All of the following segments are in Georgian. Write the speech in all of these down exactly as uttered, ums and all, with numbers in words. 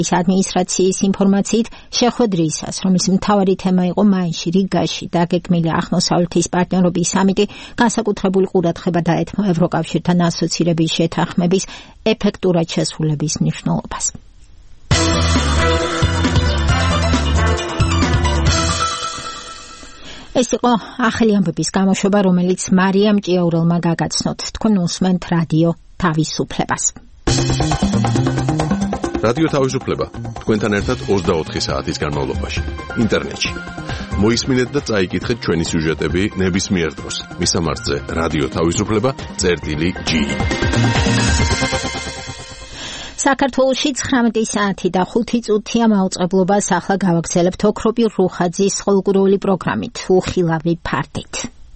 ის ადმინისტრაციის ინფორმაციით შეხვედრისას, რომლის მთავარი თემა იყო მაისში რიგაში დაგეგმილი აღმოსავლეთის პარტნიორობის სამიტი, განსაკუთრებული ყურადღება დაეთმო ევროკავშირთან ასოცირების შეთანხმების ეფექტურად შესრულების მნიშვნელობას. ეს იყო ახალი ამბების გამოშვება, რომელიც მარიამ ჭიაურელმა გაგაცნოთ. თქვენ უსმენთ რადიო თავისუფლებას. რადიო თავისუფლება თქვენთან ერთად ოცდაოთხი საათის განმავლობაში ინტერნეტში. მოისმინეთ და წაიკითხეთ ჩვენი სიუჟეტები ნებისმიერ დროს. მისამართზე რადიო თავისუფლება წერტილი ჯი. საქართველოში ცხრამეტი საათი და ხუთი წუთია მაუწყებლობას ახლა გავაგრძელებთ ოქრობი რუხაძის ხოლმრული პროგრამით უხილავი ფარდით.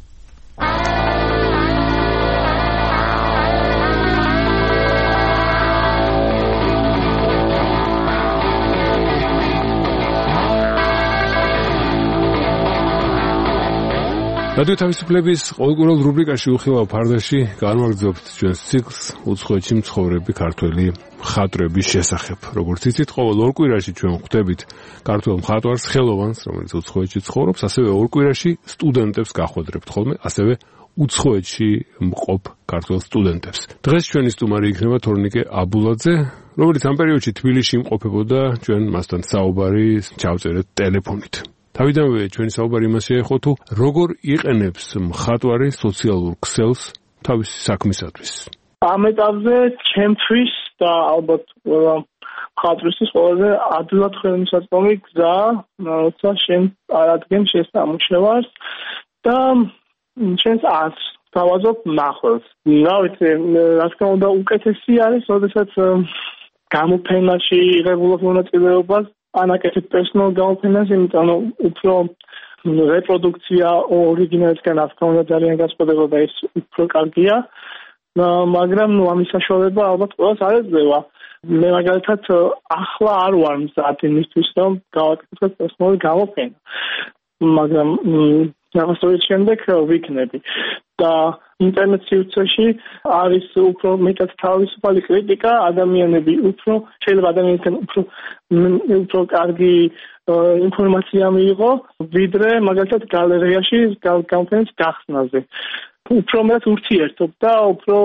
რადიო თავისუფლების ყოველკვირეულ რუბრიკაში უხილავ ფარდაში განვაგრძელებთ ჩვენს ციკლს უცხოეთში მცხოვრები ქართველი მხატვრების შესახებ. როგორც იცით, ყოველ ორ კვირაში ჩვენ ხვდებით ქართველ მხატვარს, ხელოვანს, რომელიც უცხოეთში ცხოვრობს, ასევე ორ კვირაში სტუდენტებს გახვედრებთ ხოლმე, ასევე უცხოეთში მყოფ ქართველ სტუდენტებს. დღეს ჩვენი სტუმარი იქნება თორნიკე აბულაძე, რომელიც ამ პერიოდში თბილისში იმყოფებოდა, ჩვენ მასთან საუბარი ჩავწერეთ ტელეფონით. თავიდანვე ჩვენი საუბარი იმას შეეხო თუ როგორ იყენებს მხატვარი სოციალურ ქსელს თავისი საქმისათვის. ამ ეტაპზე ჩემთვის და ალბათ ყველა მხატვრისთვის ყველაზე ადვილად ხელმისაწვდომი გზა, როცა შენ არადგენ შესამუშევარს და შენს არც თავაზობ ნახველს. რა ვიცი, რა თქმა უნდა უკეთესი არის, როდესაც გამოფენაში იღებულობ მონაწილეობას ანაკეთებ პერსონალ გამოფენას, იმიტომ რომ უფრო რეპროდუქცია ორიგინალისგან რა თქმა უნდა ძალიან განსხვავდება და ეს უფრო კარგია, მაგრამ ნუ ამის საშუალება ალბათ ყველას არ ეძლევა. მე მაგალითად ახლა არ ვარ მზად იმისთვის, რომ გავაკეთებ პერსონალი გამოფენა, მაგრამ რაღაც დროის შემდეგ ვიქნები და ინტერნეტ სივრცეში არის უფრო მეტად თავისუფალი კრიტიკა, ადამიანები უფრო შეიძლება ადამიანებთან უფრო უფრო კარგი ინფორმაცია მიიღო, ვიდრე მაგალითად გალერეაში გამოფენის გახსნაზე. უფრო მეტად ურთიერთობ და უფრო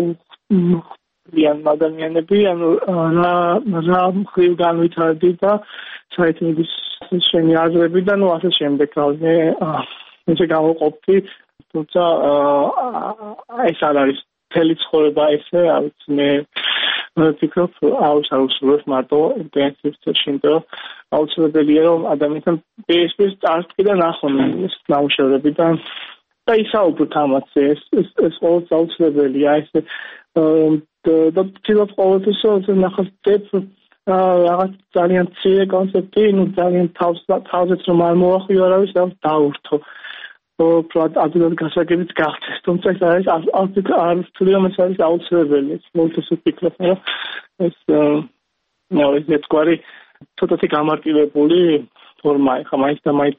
ვიან ადამიანები, ანუ რა რა მხრივ განვითარდი და საერთოდ შენი აზრები და ნუ ასე შემდეგ. მე ესე გავყოფდი, თუმცა ეს არ არის მთელი ცხოვრება ესე, არ ვიცი, მე ვფიქრობ, აუს აუსრულებ მარტო ინტენსივში, იმიტომ აუცილებელია რომ ადამიანთან პირისპირ წარსდგი და ნახონ ეს ნამუშევრები და და ისაუბროთ ამაზე, ეს ეს ყოველთვის აუცილებელია, ესე და ვთქვათ ყოველთვის რომ ნახოს დებ რაღაც ძალიან მცირე კონცეფტი, ნუ ძალიან თავზეც რომ არ მოახვიო არავის, და დაურთო. პროთ ადვილად გასაგებით გახდეს, თუმცა ეს არის არ ვთვლი რომ ეს არის აუცილებელი. მოუწეს ვფიქრობ, რომ ეს ნუ ეს ერთგვარი ცოტათი გამარტივებული ფორმა, ხა მაინც და მაინც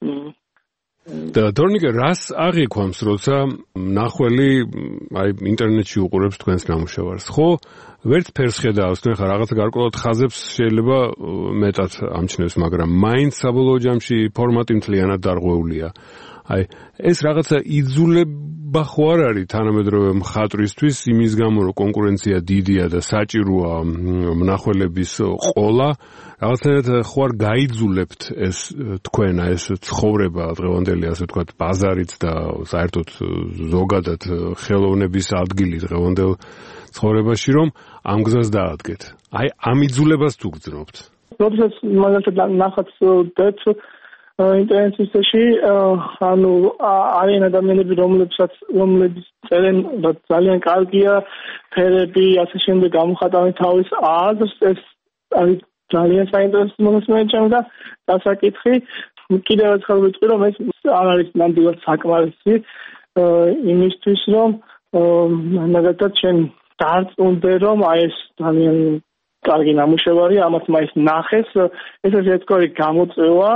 და თორნიკე რას აღიქვამს, როცა მნახველი აი ინტერნეტში უყურებს თქვენს ნამუშევარს, ხო? ვერც ფერს ხედავს, ნუ ხა რაღაცა გარკვეულად ხაზებს შეიძლება მეტად ამჩნევს, მაგრამ მაინც საბოლოო ჯამში ფორმატი მთლიანად დარღვეულია. აი, ეს რაღაცა იძულება ხო არ არის თანამედროვე მხატვრისთვის იმის გამო, რომ კონკურენცია დიდია და საჭიროა მნახველების ყოლა, რაღაცნაირად ხო არ გაიძულებთ ეს თქვენ ეს ცხოვრება დღევანდელი, ასე ვთქვათ, ბაზარიც და საერთოდ ზოგადად ხელოვნების ადგილი დღევანდელ ცხოვრებაში, რომ ამ გზას დაადგეთ. აი, ამ იძულებას თუ გძნობთ? როდესაც მაგალითად ნახატს დეთ ინტერნეტში, ანუ არიან ადამიანები, რომლებსაც რომლებიც წერენ ძალიან კარგია ფერები, ასე შემდეგ გამოხატავენ თავის აზრს, ეს არის ძალიან საინტერესო მომენტი და დასაკითხი. კიდევ ერთხელ ვიტყვი, რომ ეს არ არის ნამდვილად საკმარისი იმისთვის, რომ მაგალითად შენ დარწმუნდე, რომ აი ეს ძალიან კარგი ნამუშევარი, ამას მაინც ნახეს, ეს არის ერთგვარი გამოწვევა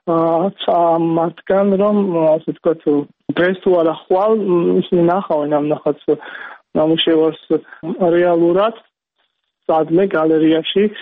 მათგან, რომ ასე ვთქვათ, დღეს თუ არა ხვალ ისინი ნახავენ ამ ნახატს ნამუშევარს რეალურად სადმე გალერეაში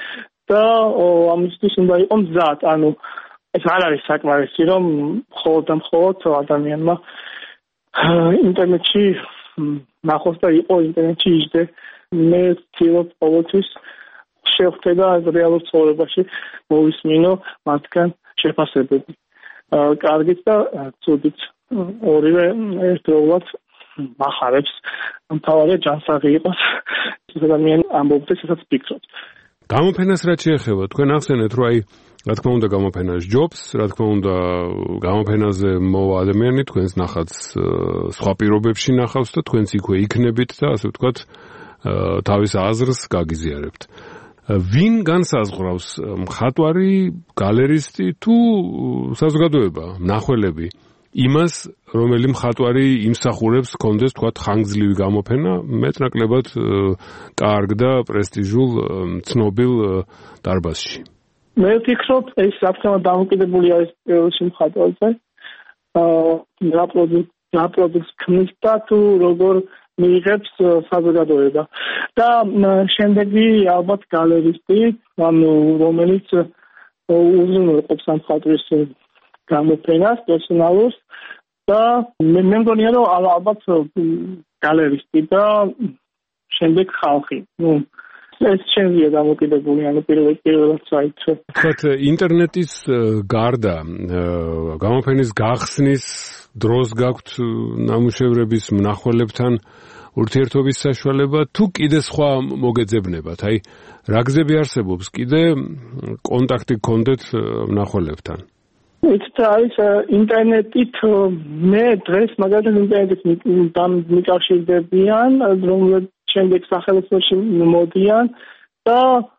და ამისთვის უნდა იყოს მზად, ანუ ეს არ არის საკმარისი, რომ მხოლოდ და მხოლოდ ადამიანმა ინტერნეტში ნახოს და იყო ინტერნეტში იჯდე. მე ვცდილობ ყოველთვის შევხვდე და რეალურ ცხოვრებაში მოვისმინო მათგან შეფასებები. კარგით და ცუდით ორივე ერთდროულად მახარებს. მთავარია ჯანსაღი იყოს. ადამიანი ამბობს, რასაც ფიქრობს. გამოფენას რაც შეეხება, თქვენ ახსენეთ, რომ აი რა თქმა უნდა გამოფენა ჯობს, რა თქმა უნდა გამოფენაზე მოვა ადამიანი თქვენს ნახატს სხვა პირობებში ნახავს და თქვენც იქვე იქნებით და ასე ვთქვათ თავის აზრს გაგიზიარებთ. ვინ განსაზღვრავს მხატვარი, გალერისტი თუ საზოგადოება, მნახველები იმას, რომელი მხატვარი იმსახურებს კონდეს თქვათ ხანგრძლივი გამოფენა, მეტნაკლებად კარგ და პრესტიჟულ ცნობილ დარბაზში. მე ვფიქრობ, ეს საფრთხემად დამოკიდებული არის პირველში მხატვარზე. რა პროდუქტ, რა პროდუქტს ქმნის და თუ როგორ მიიღებს საზოგადოება. და შემდეგი ალბათ გალერისტი, ანუ რომელიც უზრუნველყოფს ამ მხატვრის გამოფენას პერსონალურს და მე მგონია რომ ალბათ გალერისტი და შემდეგ ხალხი. ნუ ეს შემიძლია დამოკიდებული, ანუ პირველ პირველად საიტზე. თქვათ ინტერნეტის გარდა გამოფენის გახსნის დროს გაქვთ ნამუშევრების მნახველებთან ურთიერთობის საშუალება თუ კიდე სხვა მოგეძებნებათ? აი, რა გზები არსებობს კიდე კონტაქტი გქონდეთ მნახველებთან? იცით, არის ინტერნეტით მე დღეს მაგალითად ინტერნეტით მიკავშირდებიან, რომლებიც შემდეგ სახელმწიფოში მოდიან და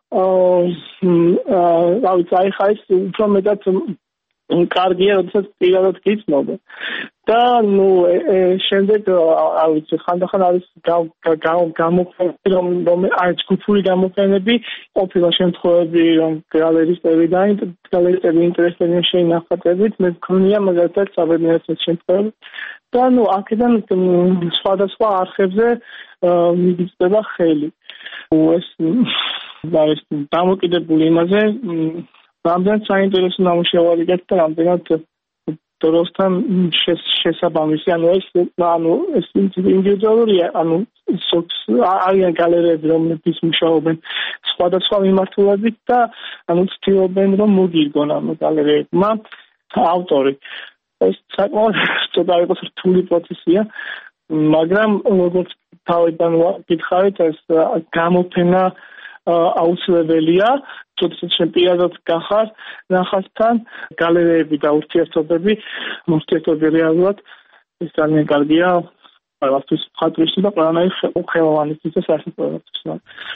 რა ვიცი, აი ხა ის უფრო მეტად კარგია, როდესაც პირადად გიცნობენ. და ნუ შემდეგ რა ვიცი, ხანდახან არის გამოფენები, რომ არის ჯგუფური გამოფენები, ყოფილა შემთხვევები, რომ გალერისტები და გალერისტები ინტერესდებიან შენახატებით, მე მგონია მაგალითად საბედნიერო შემთხვევები. და ნუ აქედან სხვადასხვა არხებზე მიგიწდება ხელი. ეს არის დამოკიდებული იმაზე, რამდენად საინტერესო ნამუშევარი გაქვს და რამდენად დროსთან შესაბამისი. ანუ ეს ანუ ეს ინდივიდუალურია, ანუ არიან გალერეები, რომლებიც მუშაობენ სხვადასხვა მიმართულებით და ანუ ცდილობენ, რომ მოგიგონ ამ გალერეებმა ავტორი. ეს საკმაოდ ცოტა იყოს რთული პროცესია, მაგრამ როგორც თავიდან გითხარით, ეს გამოფენა აუცილებელია, თუმცა შენ პირადად გახარ ნახატთან, გალერეები და ურთიერთობები, ურთიერთობები რეალურად ეს ძალიან კარგია ყველასთვის, მხატვრის და ყველანაირ ხელოვანისთვის და სასწავლებლისთვის.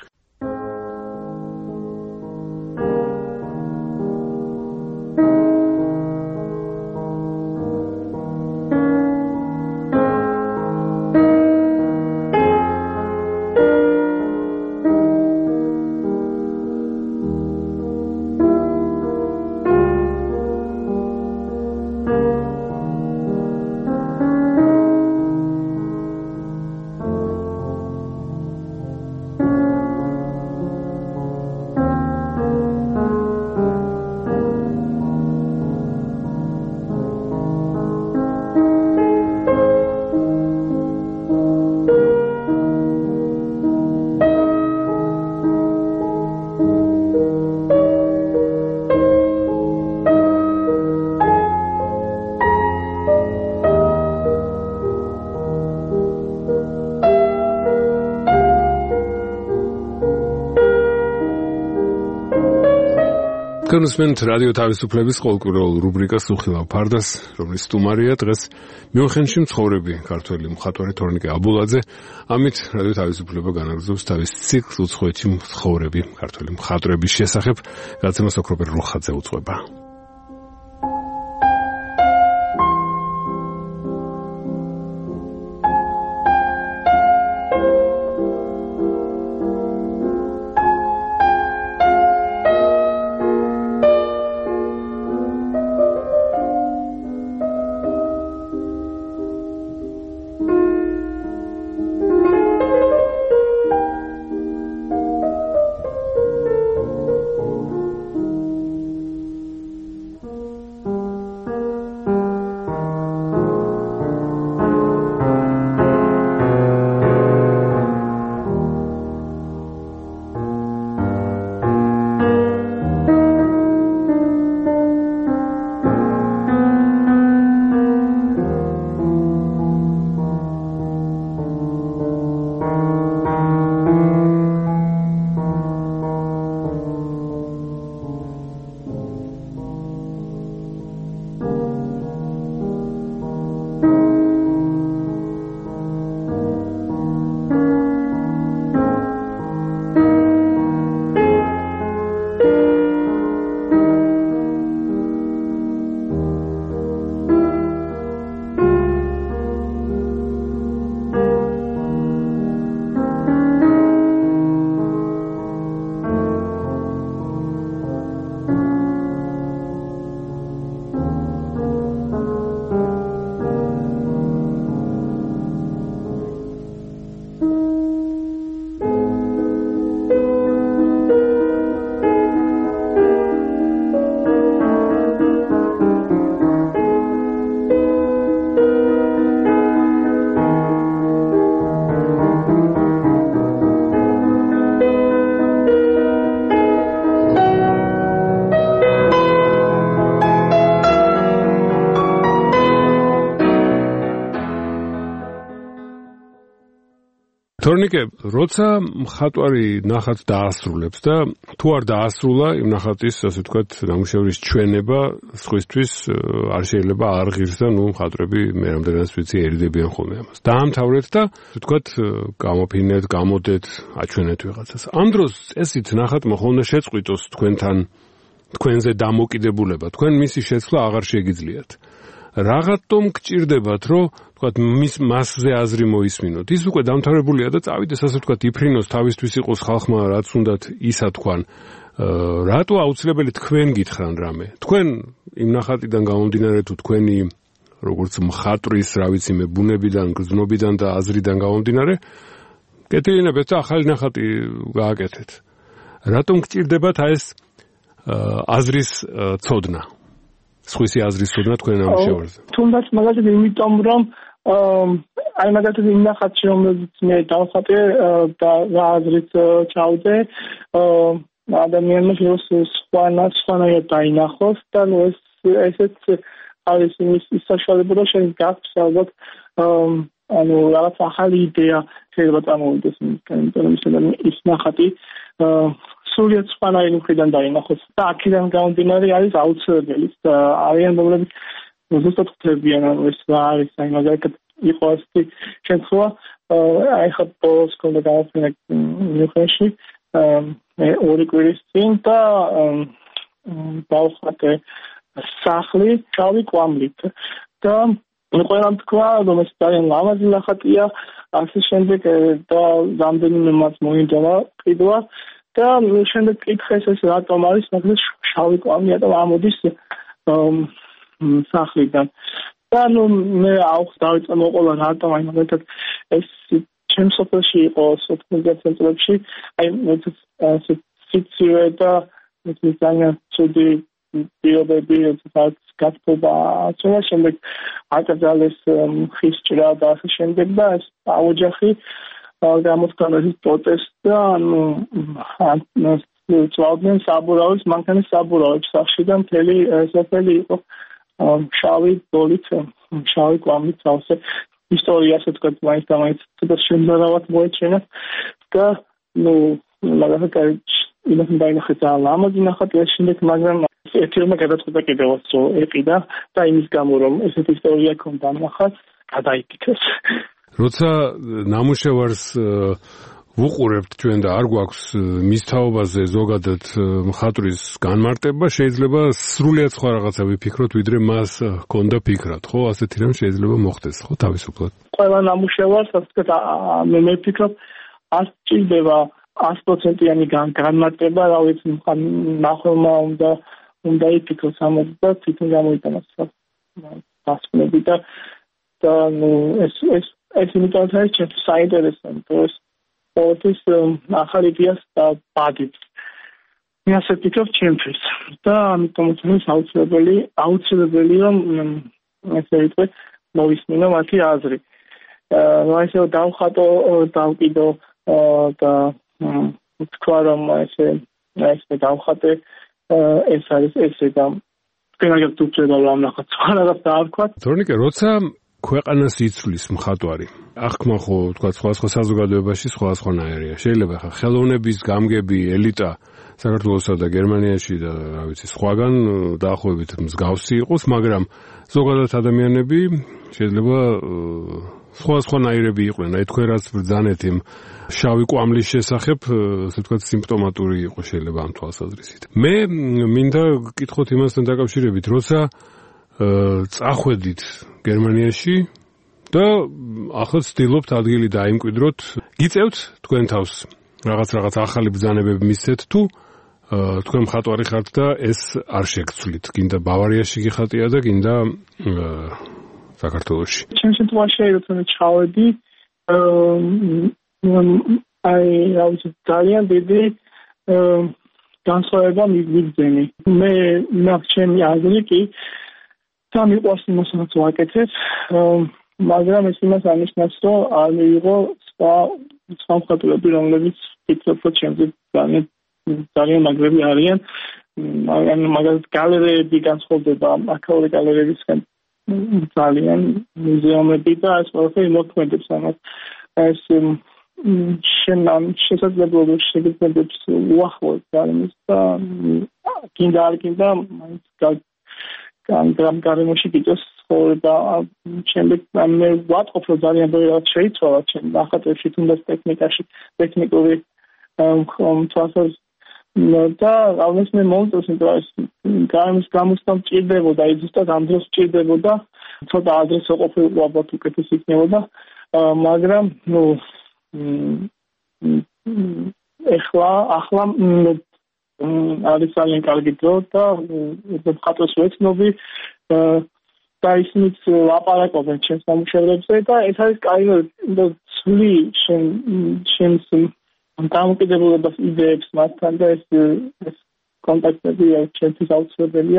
კონსმენთ რადიო თავისუფლების ყოველკვირეულ რუბრიკას უხილავ ფარდას, რომლის სტუმარია დღეს მიუნხენში მცხოვრები ქართველი მხატვარი თორნიკე აბულაძე. ამით რადიო თავისუფლება განაგრძობს თავის ციკლს უცხოეთში მცხოვრები ქართველი მხატვრების შესახებ. გადაცემას ოქროპერ რუხაძე უძღვება. თორნიკე, როცა მხატვარი ნახატს დაასრულებს და თუ არ დაასრულა იმ ნახატის, ასე ვთქვათ, ნამუშევრის ჩვენება სხვისთვის არ შეიძლება არ ღირს და ნუ მხატვრები მე რამდენადაც ვიცი ერიდებიან ხოლმე ამას. დაამთავრეთ და ვთქვათ, გამოფინეთ, გამოდეთ, აჩვენეთ ვიღაცას. ამ დროს წესით ნახატმა ხოლმე შეწყვიტოს თქვენთან თქვენზე დამოკიდებულება, თქვენ მისი შეცვლა აღარ შეგიძლიათ. Რაღაცომ გჭირდებათ, რომ ვთქვათ, მის მასზე აზრი მოისმინოთ. ის უკვე დამთავრებულია და წავიდეს, ასე ვთქვათ, იფრინოს თავისთვის იყოს ხალხმა რაც უნდათ ისა თქვან. რატო აუცილებელი თქვენ გითხრან რამე? თქვენ იმ ნახატიდან გამომდინარე თუ თქვენი როგორც მხატვრის, რა ვიცი მე, ბუნებიდან, გრძნობიდან და აზრიდან გამომდინარე, კეთილინებეთ და ახალი ნახატი გააკეთეთ. რატომ გჭირდებათ აი ეს აზრის ცოდნა? სხვისი აზრის ცოდნა თქვენ ნამუშევარზე? თუნდაც მაგალითად იმიტომ რომ აი მაგალითად იმ ნახატში რომელიც მე დავხატე და რა აზრით ჩავდე ადამიანმა სხვანაირად სხვანაირად დაინახოს და ნუ ეს ესეც არის იმის საშუალება რომ შენ გაქვს ალბათ ანუ რაღაც ახალი იდეა შეიძლება წარმოვიდეს იმიტომ რომ ის ნახატი სულიად სხვანაირი მხრიდან დაინახოს და აქედან გამომდინარე არის აუცილებელი და არიან რომლებიც ზუსტად ხვდებიან ანუ ეს რა არის აი მაგალითად იყო ასეთი შემთხვევა აი ხა ბოლოს კონდა გამოფენა მიუხედავად მე ორი კვირის წინ და დავხატე სახლი შავი კვამლით და ყველამ თქვა რომ ეს ძალიან ლამაზი ნახატია ასე შემდეგ და რამდენიმე მას მოინდომა ყიდვა და შემდეგ კითხეს ეს რატომ არის მაგას შავი კვამლია და ამოდის სახლიდან და ნუ მე აუხ დავიწყე მოყოლა რატომ აი მაგალითად ეს ჩემს სოფელში იყო სოფლის ცენტრებში აი ეს სიცივე და ეს ძალიან ცუდი პირობები რაც გათბობა ახლა შემდეგ აკრძალეს ხის ჭრა და ასე შემდეგ და ეს აოჯახი გამოცხადა ის პროტესტი და ანუ წავდნენ საბურავის მანქანის საბურავებს სახში და მთელი სოფელი იყო შავი ბოლით შავი კვამლით ავსე ისტორიას თქვათ მაინც და მაინც ცოტა შემზარავად მოეჩენა და ნუ მაგალითად იმას დაინახე ძალიან ლამაზი ნახატი შემდეგ მაგრამ ერთი რომ გადაწყვეტა კიდევაც რომ ეყიდა და იმის გამო რომ ესეთი ისტორია ქონდა ნახატს გადაიკითხეს როცა ნამუშევარს ვუყურებთ ჩვენ და არ გვაქვს მის თაობაზე ზოგადად მხატვრის განმარტება, შეიძლება სრულიად სხვა რაღაცა ვიფიქროთ, ვიდრე მას ჰქონდა ფიქრად, ხო? ასეთი რამ შეიძლება მოხდეს, ხო, თავისუფლად. ყველა ნამუშევარს, ასე ვთქვათ, მე მიფიქრობ, არ სჭირდება sto პროცენტიანი განმარტება, რა ვიცი, ნახელმა უნდა უნდა იფიქროს ამაზე და თვითონ გამოიტანოს დასკვნები და და ნუ ეს ეს ეს იმიტომ არის ჩემთვის საინტერესო, ეს ოთის ახალი იდეას და ბადით. მე ასე ვფიქრობ ჩემთვის და ამიტომ ის აუცილებელი აუცილებელი რომ ესე ვიტყვი მოვისმინო მათი აზრი. აა ესე დავხატო დავკიდო და თქვა რომ ესე ესე დავხატე ეს არის ესე და კენაგებ თუ შეიძლება რომ ნახოთ სხვა რაღაც დაარქვათ. თორნიკე, როცა ქვეყანას იცვლის მხატვარი. ახმა ხო თქვა სხვა სხვა საზოგადოებაში სხვა სხვანაირია. შეიძლება ხა ხელოვნების გამგები ელიტა საქართველოსა და გერმანიაში და რა ვიცი სხვაგან დაახლოებით მსგავსი იყოს, მაგრამ ზოგადად ადამიანები შეიძლება სხვა სხვანაირები იყვნენ. აი თქვენ რაც ბრძანეთ იმ შავი კვამლის შესახებ, ასე ვთქვათ, სიმპტომატური იყო შეიძლება ამ თვალსაზრისით. მე მინდა გკითხოთ იმასთან დაკავშირებით, როცა წახვედით გერმანიაში და ახლა ვცდილობთ ადგილი დაიმკვიდროთ. გიწევთ თქვენ თავს რაღაც რაღაც ახალი ბრძანებები მისცეთ თუ თქვენ მხატვარი ხართ და ეს არ შეგცვლით. გინდა ბავარიაში გიხატია და გინდა საქართველოში. ჩემ შემთხვევაში როცა ჩავედი აი აუც ძალიან დიდი განსხვავება მიგზენი. მე მაგჩემი აზრი კი სამიყვარს იმას რაც ვაკეთებ, მაგრამ ეს იმას ანიშნავს, რომ არ მიიღო სხვა სხვა მხატვრები, რომლებიც ფიქრობ, რომ ჩემზე ძალიან ძალიან მაგრები არიან. მაგრამ მაგალითად გალერეები განსხვავდება აქაური გალერეებისგან ძალიან მუზეუმები და ეს ყველაფერი მოქმედებს ამას. ეს შენ შესაძლებლობა შეგიძლიათ უახლოეს გარემოს და კიდე არ კიდე კან გარემოში გიწევს ცხოვრება შემდეგ მე ვატყობ რომ ძალიან ბევრი რაღაც შეიცვალა ჩემ ახალწლებში თუნდაც ტექნიკაში ტექნიკური თვალსაზრისით და ამას მე მომწონს იმიტომ გარემოს გამოსვლა მჭირდებოდა აი ზუსტად ამ დროს მჭირდებოდა ცოტა ადრესო ყოფილიყო ალბათ უკეთესი იქნებოდა მაგრამ ნუ ეხლა ახლა არის ძალიან კარგი დრო და ხატოს ვეცნობი და ისინიც ლაპარაკობენ ჩემს სამუშაოებზე და ეს არის კაი ცვლი შენ შენს დამოკიდებულებას იდეებს მასთან და ეს ეს კონტაქტები ჩემთვის აუცილებელია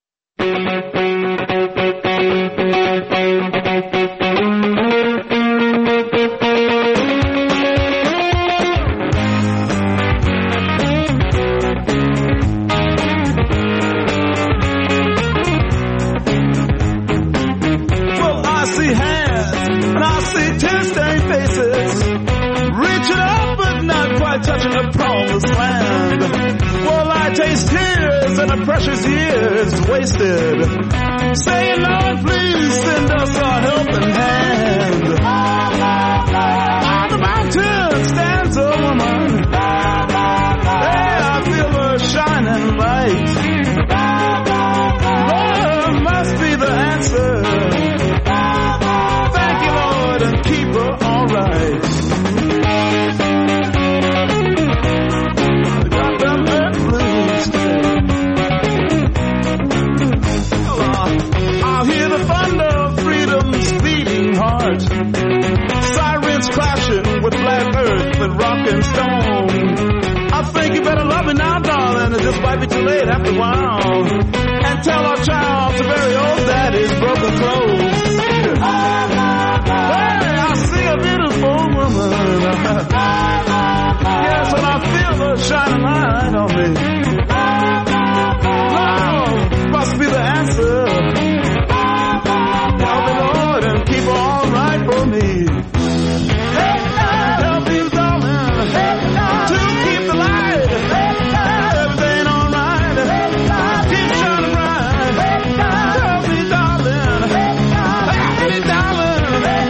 touching the promised land. Well, I taste tears and the precious years wasted. Saying, Lord, please send us a helping hand. On the mountain stands a woman. There I feel her shining light. Lord must be the answer. Thank you, Lord, and keep her all right. Sirens clashing with black earth and rock and stone. I think you better love me now, darling, and this might be too late after a while. And tell our child to bury old daddy's broken clothes. Hey, I see a beautiful woman. Yes, and I feel the shining light on me. Love must be the answer. Help me, Lord, and keep her all right for me. Hey, help me, darling, to keep the light. Everything all right. Keep shining bright. Help me, darling. Help me, darling.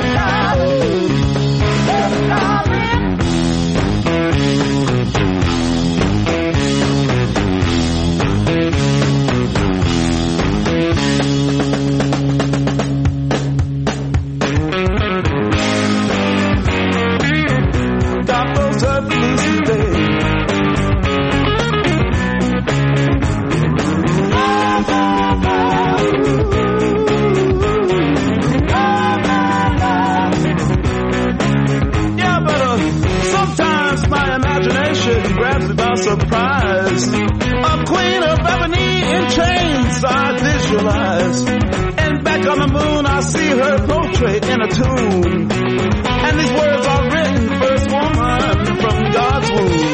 Surprise, a queen of ebony in chains I visualize, and back on the moon I see her portrait in a tomb, and these words are written, first woman from God's womb.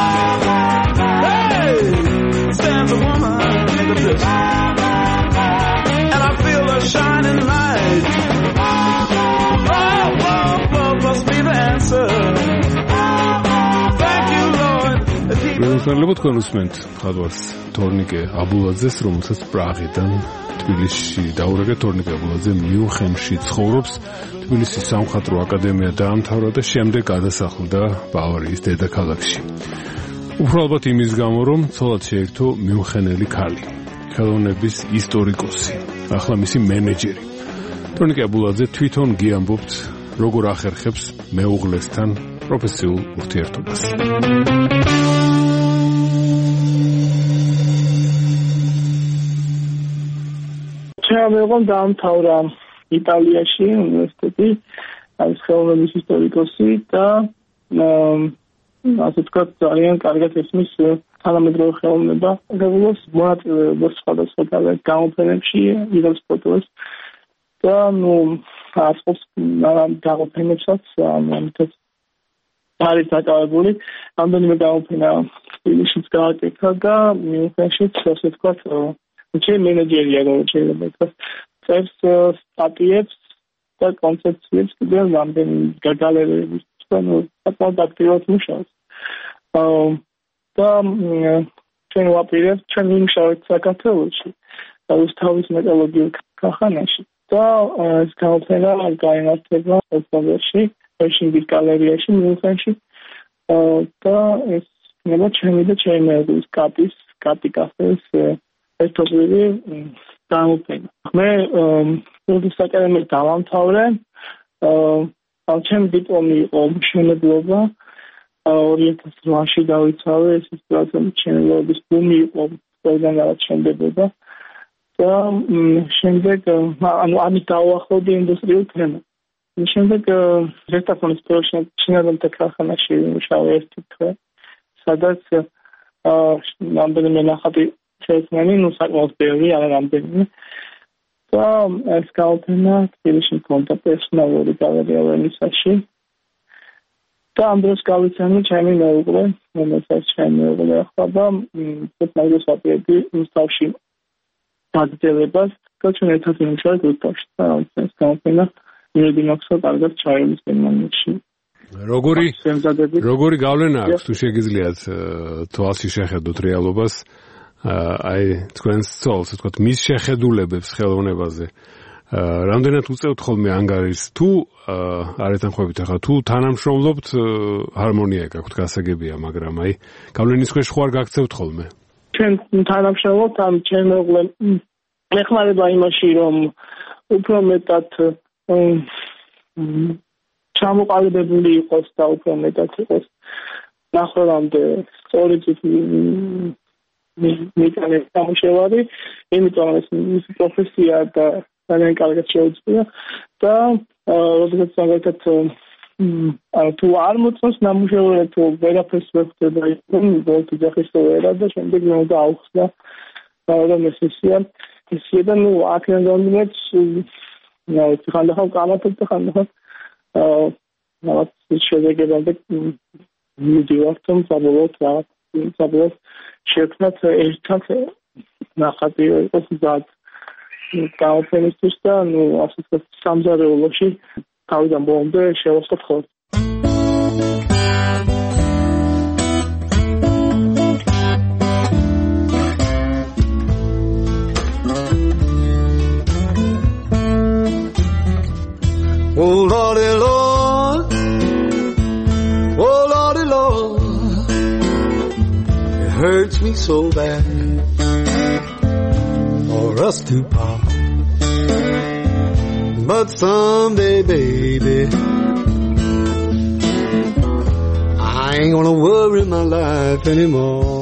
Hey, stands a woman in the pit, and I feel a shining light. Love, love, love must be the answer. მოგესალმებით თქვენ უსმენთ მხატვარს თორნიკე აბულაძეს, რომელსაც პრაღიდან თბილისში დაურეკა. თორნიკე აბულაძე მიუნხენში ცხოვრობს, თბილისის სამხატვრო აკადემია დაამთავრა და შემდეგ გადასახლდა ბავარიის დედაქალაქში. უფრო ალბათ იმის გამო, რომ ცოლად შეირთო მიუნხენელი ქალი, ხელოვნების ისტორიკოსი, ახლა მისი მენეჯერი. თორნიკე აბულაძე თვითონ გიამბობთ, როგორ ახერხებს მეუღლესთან პროფესიულ ურთიერთობას. ჩემ დაამთავრა იტალიაში უნივერსიტეტი, არის ხელოვნების ისტორიკოსი და ასე ვთქვათ ძალიან კარგად ესმის თანამედროვე ხელოვნება. regulos მონაწილეობას სხვადასხვა გამოფენებში, იღებს ფოტოს და ნუ აწყობს გამოფენებსაც ამიტომაც არის დაკავებული. ამდენიმე გამოფენა თბილისშიც გააკეთა და მიუნხენშიც ასე ვთქვათ ჩემი მენეჯერია, როგორც შეიძლება ითქვას, წერს სტატიებს და კონცეფციებს კიდევ რამდენი გაგალერეების ნუ საკმაოდ აქტიურად მუშაობს. და ჩვენ ვაპირებთ ჩვენ ვიმუშავებთ საქართველოში და რუსთავის მეტალურგიულ ქარხანაში და ეს გამოფენა გაიმართება ოქტომბერში ეშინგის გალერეაში მიუნხენში და ეს ნება ჩემი და ჩემი მეუღლის კაპის კაპი კაფეს ერთობლივი გამოფენა. მე რუსეთის აკადემიას დავამთავრე ამ ჩემი დიპლომი იყო მშენებლობა ორი ათას ოთხში დავიცავე ეს სიტუაცია მშენებლობის ბუმი იყო ყველგან რაღაც შენდებოდა და შემდეგ ანუ ამით დავახლოვდი ინდუსტრიულ თემას. შემდეგ ზესტაფონის პროექტში ჩინადელთა ქარხანაში ვიმუშავე ერთი თვე სადაც რამდენიმე ნახატი შეეცნანი, ნუ საკმაოდ ბევრი, არა რამდენიმე. და ეს გამოფენა თბილისში მქონდა პერსონალური გალერეა ვენისაში. და ამ დროს გავიცანე ჩემი მეუღლე, რომელსაც ჩემი მეუღლე ახლა და ეს ვაპირებდი რუსთავში დაგრძელებას და ჩვენ ერთად ვიმუშავებთ რუსთავში და ეს გამოფენა იმედი მაქვს რომ კარგად ჩაივლის გერმანიაში. როგორი როგორი გავლენა აქვს თუ შეგიძლიათ თვალში შეხედოთ რეალობას აი თქვენს ცოლს თქო მის შეხედულებებს ხელოვნებაზე რამდენად უწევთ ხოლმე ანგარიშს თუ არ ეთანხმებით ახლა თუ თანამშრომლობთ ჰარმონია გაქვთ გასაგებია მაგრამ აი გავლენის ქვეშ ხო არ გაქცევთ ხოლმე ჩვენ თანამშრომლობთ ამ ჩემ მეუღლემ ეხმარება იმაში რომ უფრო მეტად ჩამოყალიბებული იყოს და უფრო მეტად იყოს ნახევარამდე სწორი მეკანე სამუშევარი, იმიტომ ეს მისი პროფესია და ძალიან კარგად შეუძლია და როდესაც მაგალითად თუ არ მოწონს ნამუშევარი თუ ვერაფერს ვერ ხდება ისინი ვოლტი ჯახის ვერა და შემდეგ მე უნდა აუხსნა რომ ეს ისია ისია და ნუ აქედან გამომდინარე ნუ ხანდახან კამათობ და ხანდახან რაღაც შედეგებამდე მიდივართ რომ საბოლოოდ რაღაც საბოლოოდ შექმნათ ერთად ნახატი იყოს და გამოფენისთვის და ნუ ასე სამზარეულოში თავიდან ბოლომდე შევასწავლოთ ხოლმე. Oh Lordy Lord, oh Lordy Lord, it hurts me so bad for us to part. But someday, baby, I ain't gonna worry my life anymore.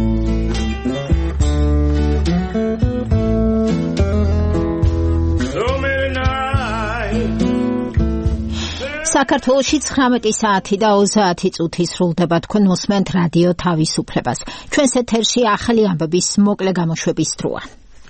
საქართველოში ცხრამეტი საათი და ოცდაათი წუთი სრულდება თქვენ მოსმენთ რადიო თავისუფლებას. ჩვენს ეთერში ახალი ამბების მოკლე გამოშვების დროა.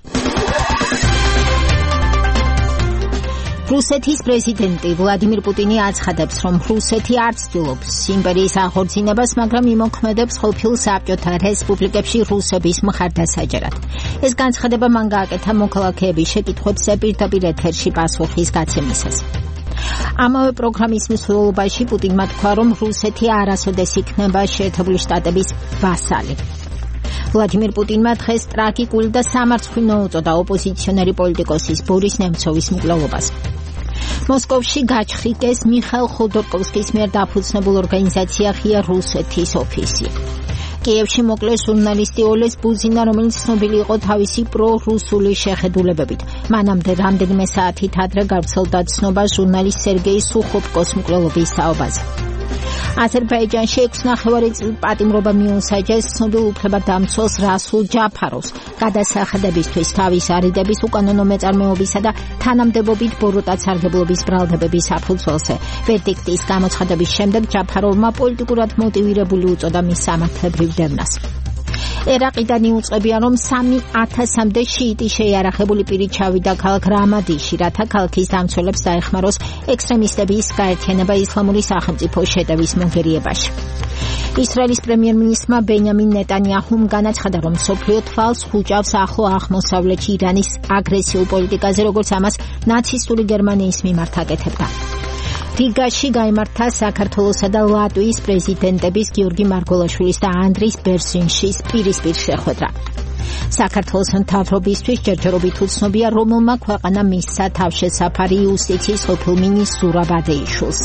რუსეთის პრეზიდენტი ვლადიმირ პუტინი აცხადებს, რომ რუსეთი არ ცდილობს იმპერიის აღორძინებას, მაგრამ იმოქმედებს ყოფილ საბჭოთა რესპუბლიკებში რუსების მხარდასაჯერად. ეს განცხადება მან გააკეთა მოქალაქეების შეკითხვებზე პირდაპირ ეთერში პასუხის გაცემისას. ამავე პროგრამის მსვლელობაში პუტინმა თქვა, რომ რუსეთი არასოდეს იქნება შეერთებული შტატების ვასალი. ვლადიმირ პუტინმა დღეს ტრაგიკული და სამარცხვინო უწოდა ოპოზიციონერი პოლიტიკოსის ბორის ნემცოვის მკვლელობას. მოსკოვში გაჩხრიკეს მიხაილ ხოდორკოვსკის მიერ დაფუძნებულ ორგანიზაცია ღია რუსეთის ოფისი. კიევში მოკლეს ჟურნალისტი ოლეს ბუზინა, რომელიც ცნობილი იყო თავისი პრო-რუსული შეხედულებებით. მანამდე რამდენიმე საათით ადრე გავრცელდა ცნობა ჟურნალისტ სერგეი სუხოპკოს მკვლელობის თაობაზე. აზერბაიჯანში ექვსი ნახევარი წლის პატიმრობა მიუსაჯეს ცნობილ უფლებადამცველს რასულ ჯაფაროვს გადასახადებისთვის თავის არიდების უკანონო მეწარმეობისა და თანამდებობით ბოროტად სარგებლობის ბრალდებების საფუძველზე. ვერდიქტის გამოცხადების შემდეგ ჯაფაროვმა პოლიტიკურად მოტივირებული უწოდა მის სამართლებრივ დევნას. ერაყიდან იუწყებია, რომ სამი ათასამდე შიიტი შეიარაღებული პირი ჩავიდა ქალაქ რამადიში, რათა ქალაქის დამცველებს დაეხმაროს ექსტრემისტების გაერთიანება ისლამური სახელმწიფოს შეტევის მოგერიებაში. ისრაელის პრემიერ-მინისტრმა ბენიამინ ნეტანიაჰუმ განაცხადა, რომ მსოფლიო თვალს ხუჭავს ახლო აღმოსავლეთში ირანის აგრესიულ პოლიტიკაზე, როგორც ამას ნაცისტური გერმანიის მიმართ აკეთებდა. რიგაში გაიმართა საქართველოსა და ლატვიის პრეზიდენტების გიორგი მარგველაშვილის და ანდრის ბერსინშის პირისპირ შეხვედრა. საქართველოს მთავრობისთვის ჯერჯერობით უცნობია, რომელმა ქვეყანამ მისცა თავშესაფარი იუსტიციის ყოფილ მინისტრ ზურაბ ადეიშვილს.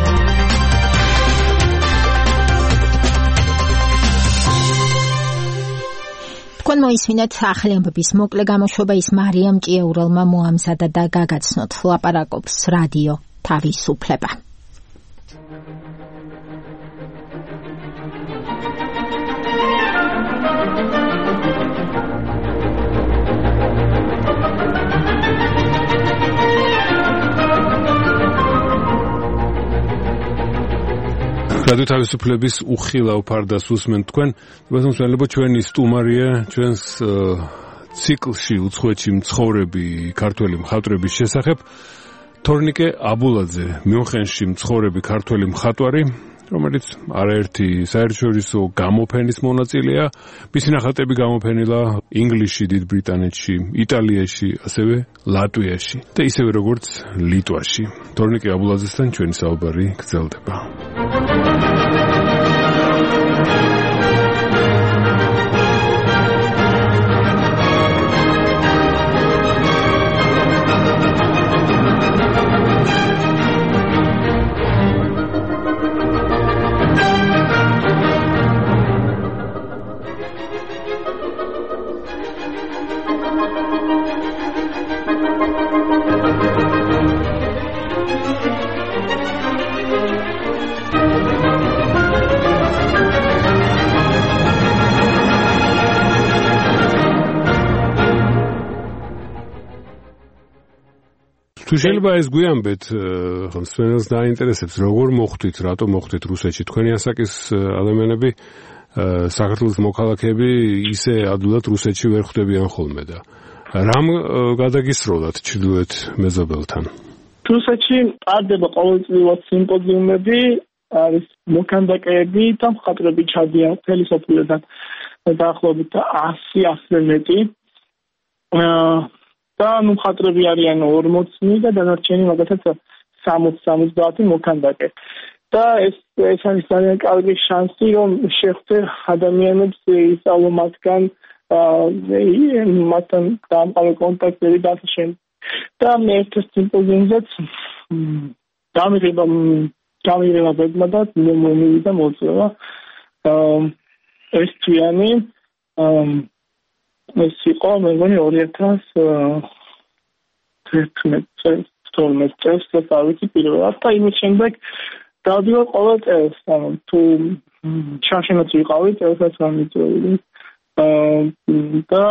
თქვენ მოისმინეთ ახალი ამბების მოკლე გამოშვება, ის მარიამ ჭიაურელმა მოამზადა და გაგაცნოთ. ლაპარაკობს რადიო თავისუფლება. რადიო თავისუფლების უხილავ ფარდას უსმენთ თქვენ. ბატონო, ჩვენი სტუმარია ჩვენს ციკლში უცხოეთში მცხოვრები ქართველი მხატვრების შესახებ თორნიკე აბულაძე, მიუნხენში მცხოვრები ქართველი მხატვარი, რომელიც არაერთი საერთაშორისო გამოფენის მონაწილეა. მისი ნახატები გამოფენილა ინგლისში, დიდ ბრიტანეთში, იტალიაში, ასევე ლატვიაში და ისევე როგორც ლიტვაში. თორნიკე აბულაძესთან ჩვენი საუბარი გრძელდება. თუ შეიძლება ეს გვიამბეთ, ხომ სვენელს დაინტერესებს, როგორ მოხვდით, რატო მოხვდით რუსეთში? თქვენი ასაკის ადამიანები, საქართველოს მოქალაქეები ისე ადვილად რუსეთში ვერ ხვდებიან ხოლმე და რამ გადაგისროლათ ჩრდილოეთ მეზობელთან? რუსეთში ტარდება ყოველწლიურად სიმპოზიუმები, არის მოქანდაკეები და მხატვრები ჩადიან მთელი მსოფლიოდან დაახლოებით ასი ასზე მეტი. და ნუ მხატვრები არიან ორმოცი და დანარჩენი მაგათაც სამოცი სამოცდაათი მოქანდაკე. და ეს ეს არის ძალიან კარგი შანსი, რომ შეხვდე ადამიანებს, ისწავლო მათგან მათთან დამყარო კონტაქტები დაშენ. და მე ერთ სიმპოზიუმზეც გამიღება გამიღება ბედმა და მომივიდა მოწვევა. ეს თვიანი ეს იყო მე მგონი ორი ათას თერთმეტ წელს და დავიცი პირველად და იმის შემდეგ დავდივარ ყოველ წელს, ანუ თუ შაშენაც ვიყავი წელსაც გამიწვეული და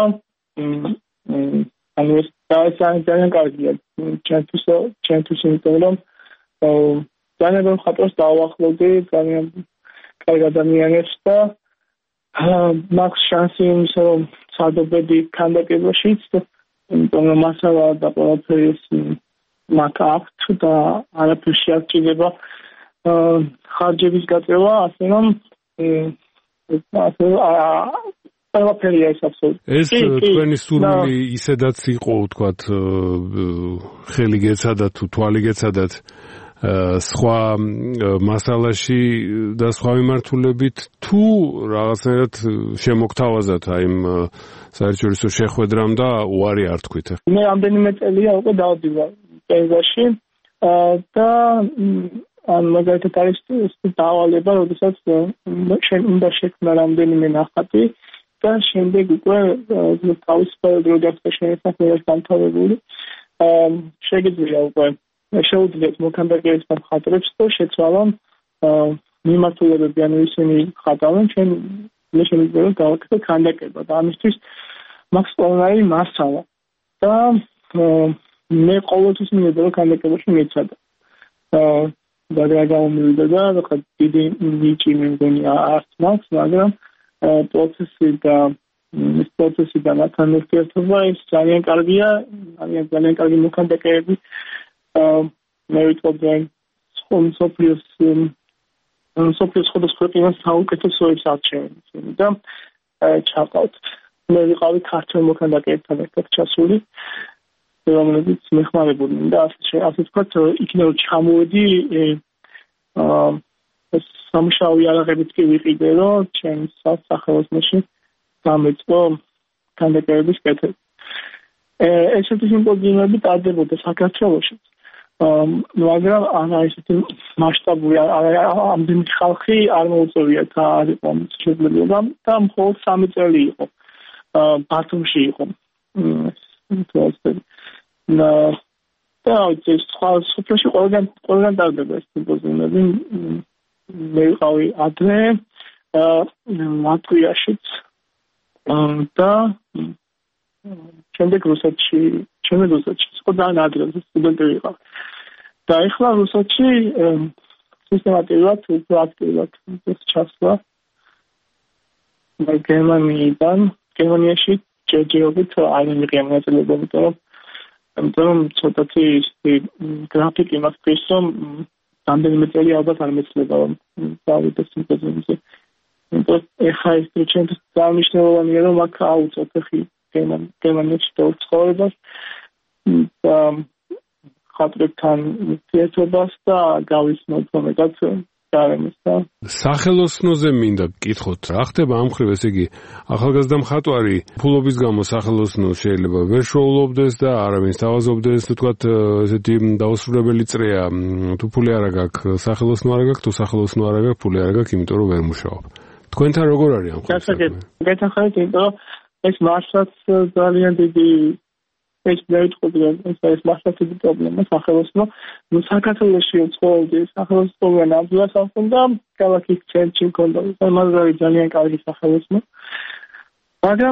ანუ ეს ძალიან კარგია ჩემთვის ჩემთვის იმიტომ რომ ძალიან მხატვრს დავახლოვდი, ძალიან კარგ ადამიანებს და მაქვს შანსი იმის რომ სადობედი ქანდაკებაშიც, იმიტომ რომ მასალა და ყველაფერი მათ აქვთ და არაფერში არ ჭირდება ხარჯების გაწევა, ასე რომ ყველაფერი არის აბსოლუტურად. ეს თქვენი სურვილი ისედაც იყო, ვთქვათ, ხელი გეცადათ თუ თვალი გეცადათ სხვა მასალაში და სხვა მიმართულებით თუ რაღაცნაირად შემოგთავაზათ აი იმ საერთაშორისო შეხვედრამ და უარი არ თქვით? მე რამდენიმე წელია უკვე დავდივარ პენზაში და ან მაგალითად არის დავალება, როდესაც უნდა შექმნა რამდენიმე ნახატი და შემდეგ უკვე თავისუფლად რო გახდა შესაძლებელი დამთავრებული შეგიძლია უკვე შეუძლიათ მოქანდაკეებს და მხატვრებს და შეცვალონ მიმართულებები, ანუ ისინი ხატავენ, ჩვენ მე შემიძლია გავაკეთო ქანდაკება და ამისთვის მაქვს ყველანაირი მასალა და მე ყოველთვის მინდა რომ ქანდაკებაში მეცადა და და გამომივიდა და ხა დიდი ნიჭი მე მგონი არც მაქვს, მაგრამ პროცესი და ეს პროცესი და მათთან ურთიერთობა ის ძალიან კარგია, ძალიან ძალიან კარგი მოქანდაკეები. მე ვიტყოდი სოფლიოს სოფლიოს სხვადასხვა ქვეყნიდან საუკეთესოებს არჩევენ და ჩაყავთ. მე ვიყავი ქართულ მოქანდაკეებთან ერთად ჩასული რომლებიც მეხმარებოდნენ და ასე ასე ვთქვათ, იქნებ რომ ჩამოვედი აა ეს სამუშაო იარაღებით კი ვიყიდე, რომ ჩემს სახელოსნოში დამეწყო კანდიდატების კეთება. ესეთი სიმპოზიუმები ტარდებოდა საქართველოშიც. მაგრამ არა ესეთი მასშტაბური ამდენი ხალხი არ მოუწევიათ არ იყო შესაძლებლობა და მხოლოდ სამი წელი იყო ბათუმში იყო და ეს სხვა სოფელში ყველგან ყველგან ტარდება ეს სიმპოზიუმები მე ვიყავი ადრე ლატვიაშიც და შემდეგ რუსეთში შემდეგ რუსეთში ძალიან ადრე სტუდენტი ვიყავ და ახლა რუსეთში სისტემატურად უფრო აქტიურად ჩასვლა გერმანიიდან გერმანიაში ჯერჯერობით არ მიყია მონაწილეობა იმიტომ რომ იმიტომ რომ ცოტათი გრაფიკი მაქვს რომ რამდენიმე წელი ალბათ არ მეცლება რომ დავიდე სიმპოზიუმზე იმიტომ ეხლა ის ჩვენთვის ძალიან მნიშვნელოვანია რომ აქ აუწოთ ხი გერმანიაში ცხოვრებას და ხატრებთან ურთიერთობას და გავისმოთ მეტად გარემოს და სახელოსნოზე მინდა გკითხოთ რა ხდება ამ მხრივ ესე იგი ახალგაზრდა მხატვარი ფულობის გამო სახელოსნოს შეიძლება ვერ შოულობდეს და არავინ სთავაზობდეს თუ თქვათ ესეთი დაუსრულებელი წრეა თუ ფული არ აქვს სახელოსნო არ აქვს თუ სახელოსნო არ აქვს ფული არ აქვს იმიტომ რომ ვერ მუშაობ თქვენთან როგორ არის ამ ხრივ გეთახეთ იმიტომ რომ ეს მართლაც ძალიან დიდი ეს დაიწყო ეს მართლაც დიდი პრობლემა სახელოსნო ნუ საქართველოში ცხოვრობდი სახელოსნო ნამდვილად ახონდა ქალაქის ცენტრში მქონდა მაგრამ ძალიან კარგი სახელოსნო მაგრამ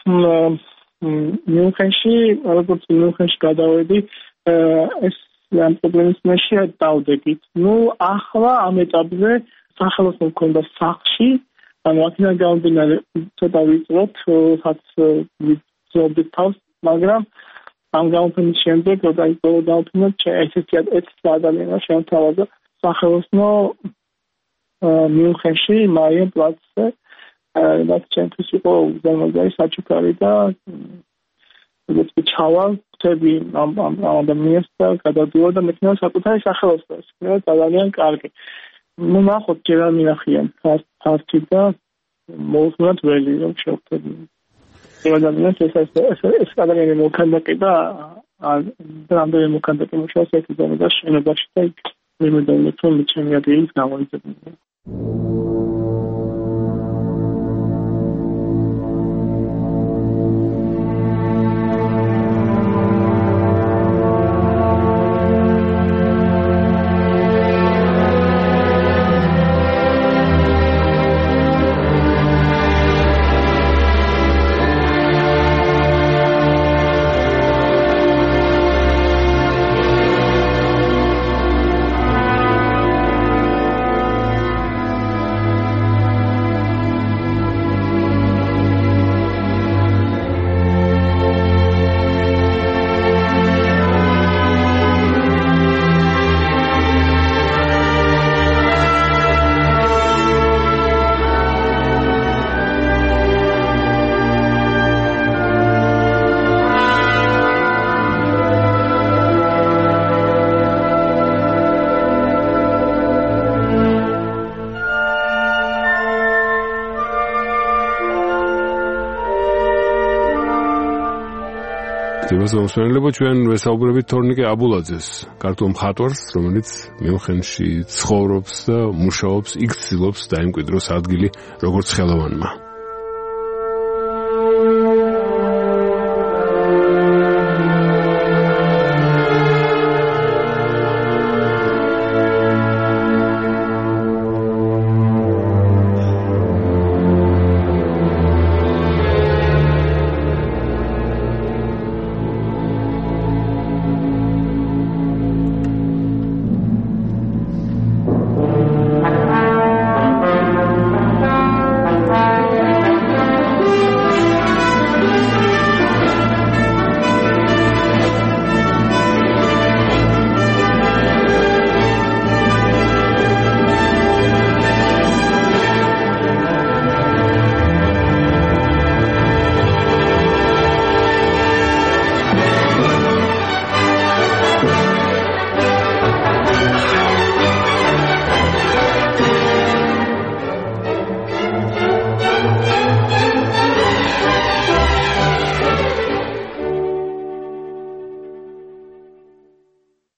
მიუნხენში როგორც მიუნხენში გადავედი ეს ამ პრობლემის მეში დავდებით ნუ ახლა ამ ეტაპზე სახელოსნო მქონდა სახლში ანუ აქედან გამომდინარე ცოტა ვიწროთ რაც ვიწრობთ თავს მაგრამ ამ გამოფენის შემდეგ რომ დაიწყო დავფინოთ ესეთი ეს ადამიანა შემთავაზა სახელოსნო მიუნხენში მაიენ პლაცზე რაც ჩემთვის იყო უზარმაზარი საჩუქარი და როგორც ჩავალ ხტები ამ ამ ადამიანს და გადავდივარ და მექნება საკუთარი სახელოსნოს და ძალიან კარგი ნუ ნახოთ ჯერ არ მინახიან ფართი და მოусმოთ ველი რომ შევხვდები ადამიანს ეს ეს ეს ადამიანი მოქანდაკე და რამდენი მოქანდაკე მუშაობს ეს ზონა შენობაში და იქ მე მედავნე რომ ჩემი ადგილის გამოიძებნა მოსმენელებო ჩვენ ვესაუბრებით თორნიკე აბულაძეს, ქართულ მხატვარს, რომელიც მიუნხენში ცხოვრობს და მუშაობს, იქ ცდილობს დაიმკვიდროს ადგილი როგორც ხელოვანმა.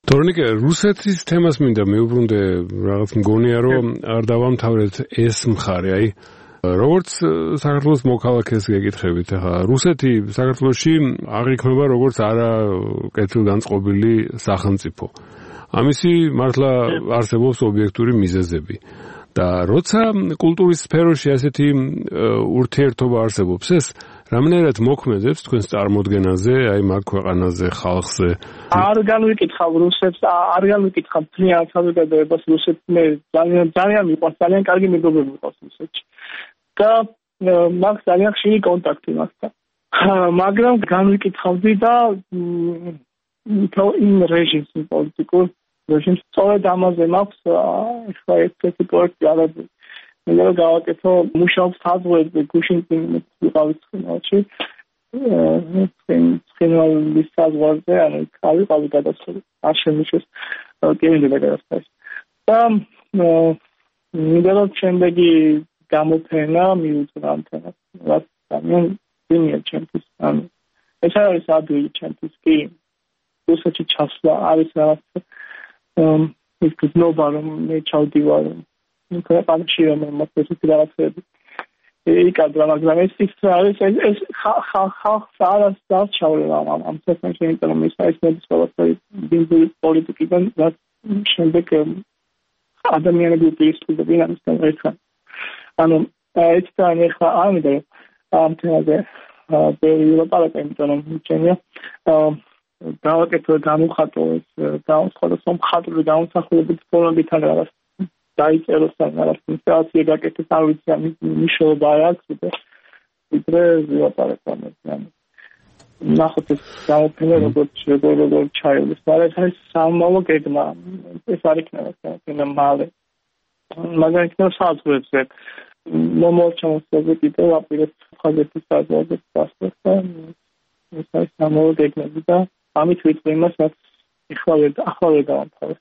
თორნიკე, რუსეთის თემას მინდა მივუბრუნდე, რაღაც მგონია რომ არ დავამთავრეთ ეს მხარე, აი როგორც საქართველოს მოქალაქეს გეკითხებით, ახლა რუსეთი საქართველოში აღიქმება როგორც არა კეთილგანწყობილი სახელმწიფო. ამისი მართლა არსებობს ობიექტური მიზეზები. და როცა კულტურის სფეროში ასეთი ურთიერთობა არსებობს, ეს რამდენად მოქმედებს თქვენს წარმოდგენაზე, აი მაგ ქვეყანაზე, ხალხზე? არ განვიკითხავ რუსებს, არ განვიკითხავ ძალიან საზოგადოებას რუსებს, მე ძალიან ძალიან მიყვარს, ძალიან კარგი მეგობრები მიყავს რუსეთში. და მაქვს ძალიან ხშირი კონტაქტი მასთან. მაგრამ განვიკითხავდი და იმ რეჟიმს პოლიტიკურ რეჟიმს სწორედ ამაზე მაქვს ახლა ეს პროექტი არადი. მე რა გავაკეთო მუშაობს საზღვარზე გუშინში ვიყავით ცხინვალში. ცხინვალის საზღვარზე, ანუ გავიყავი გადასული. არ შემიშეს კერინდა გადასწეს. და მიდეროთ შემდეგი გამოფენა მიუძღვა ამთანაც. რაც ძალიან ძიმია ჩემთვის. ანუ ეს არის ადვილი ჩემთვის კი. რუსეთში ჩასვლა არის რაღაც ის გზნობა რომ მე ჩავდივარ ქვეყანაში რომ მოსწრაფი რაღაცები იკადრა მაგრამ ეს ის არის ეს ხალხს არის დარჩავლა ამ ამ საქმეში იმიტომ რომ ის არის მოსწრაფი ბიზნესი პოლიტიკიდან რაც შემდეგ ადამიანები პლისკუდები ამისთან ერთად ანუ ეს თან ახლა ამიტომ ამ თემაზე ბევრი იმიტომ რომ ჩემია დავაკეთო დამუხატო ეს დაუხატო მხატვრული დამსახურებით ფორმებითან რაღაც დაიწერო რაღაც ინსტალაცია გაკეთეს არ ვიცი ამის მნიშვნელობა არ აქვს და ვიდრე ვაპარაკობთ ნახოთ ეს გამოფენა როგორც როგორ ჩაივლის მაგრამ ეს არის სამმალო გეგმა ეს არ იქნება საერთოდ მალე მაგრამ იქნება საზღვრებზე მომორჩენს კიდევ აპირებს ხაზეთის საზღვრზე დასწრება და ეს არის სამმალო გეგმები და ამით ვიტყვი იმას, რაც ეხლა ახლა დავამთავრე.